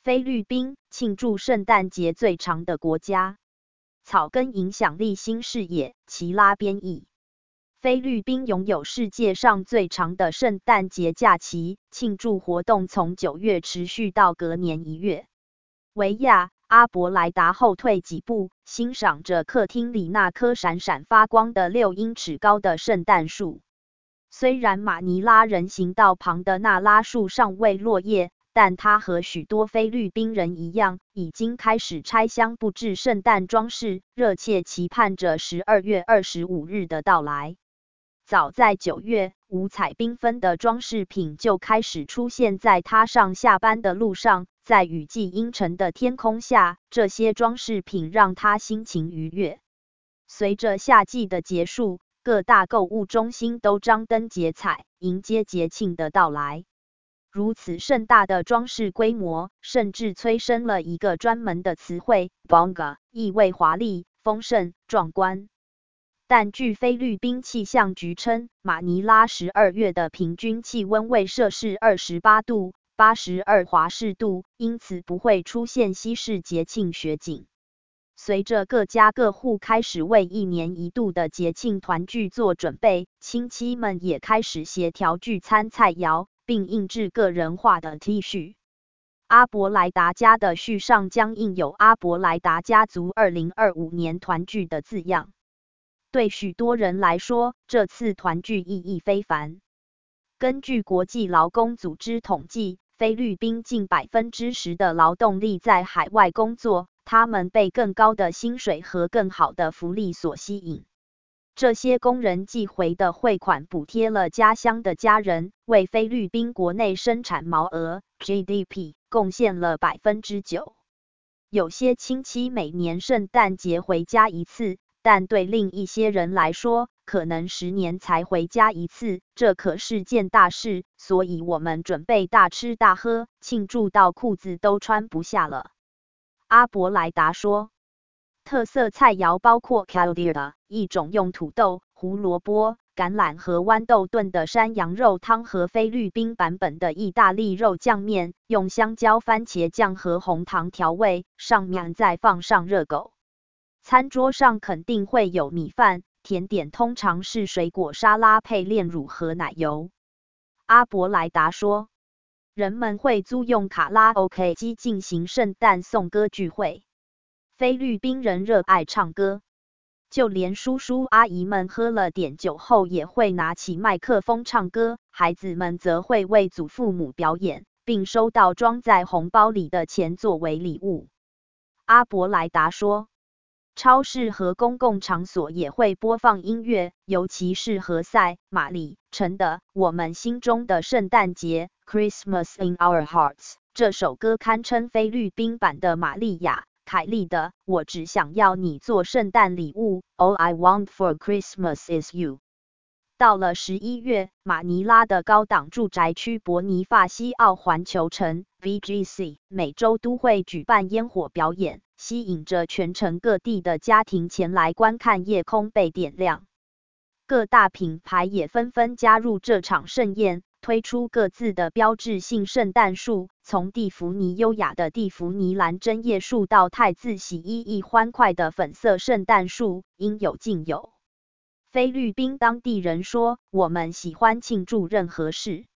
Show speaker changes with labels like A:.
A: 菲律宾庆祝圣诞节最长的国家。草根影响力新视野，齐拉编译。菲律宾拥有世界上最长的圣诞节假期，庆祝活动从9月持续到隔年1月。维亚阿伯莱达后退几步，欣赏着客厅里那棵闪闪发光的6英尺高的圣诞树。虽然马尼拉人行道旁的那拉树尚未落叶，但他和许多菲律宾人一样，已经开始拆箱布置圣诞装饰，热切期盼着12月25日的到来。早在9月，五彩缤纷的装饰品就开始出现在他上下班的路上，在雨季阴沉的天空下，这些装饰品让他心情愉悦。随着夏季的结束，各大购物中心都张灯结彩，迎接节庆的到来。如此盛大的装饰规模，甚至催生了一个专门的词汇 “bongga”， 意味华丽、丰盛、壮观。但据菲律宾气象局称，马尼拉12月的平均气温为摄氏28度、82华氏度，因此不会出现西式节庆雪景。随着各家各户开始为1年1度的节庆团聚做准备，亲戚们也开始协调聚餐菜肴，并印制个人化的 T 恤。阿伯莱达家的序上将印有阿伯莱达家族2025年团聚的字样。对许多人来说，这次团聚意义非凡。根据国际劳工组织统计，菲律宾近10%的劳动力在海外工作，他们被更高的薪水和更好的福利所吸引。这些工人寄回的汇款补贴了家乡的家人，为菲律宾国内生产毛额 GDP 贡献了9%。有些亲戚每年圣诞节回家一次，但对另一些人来说，可能10年才回家一次，这可是件大事，所以我们准备大吃大喝，庆祝到裤子都穿不下了。阿伯莱达说。特色菜肴包括 caldereta， 一种用土豆、胡萝卜、橄榄和豌豆炖的山羊肉汤和菲律宾版本的意大利肉酱面，用香蕉、番茄酱和红糖调味，上面再放上热狗。餐桌上肯定会有米饭，甜点通常是水果沙拉配炼乳和奶油。阿伯莱达说，人们会租用卡拉 OK 机进行圣诞颂歌聚会。菲律宾人热爱唱歌，就连叔叔阿姨们喝了点酒后也会拿起麦克风唱歌，孩子们则会为祖父母表演，并收到装在红包里的钱作为礼物。阿伯莱达说，超市和公共场所也会播放音乐，尤其是何塞·玛丽陈的《我们心中的圣诞节》（Christmas in Our Hearts）。这首歌堪称菲律宾版的玛丽亚凯莉的我只想要你做圣诞礼物 All I want for Christmas is you。 到了11月，马尼拉的高档住宅区伯尼法西奥环球城 VGC 每周都会举办烟火表演，吸引着全城各地的家庭前来观看夜空被点亮。各大品牌也纷纷加入这场盛宴，推出各自的标志性圣诞树，从蒂芙尼优雅的蒂芙尼蓝针叶树到太子喜意义欢快的粉色圣诞树，应有尽有。菲律宾当地人说，我们喜欢庆祝任何事。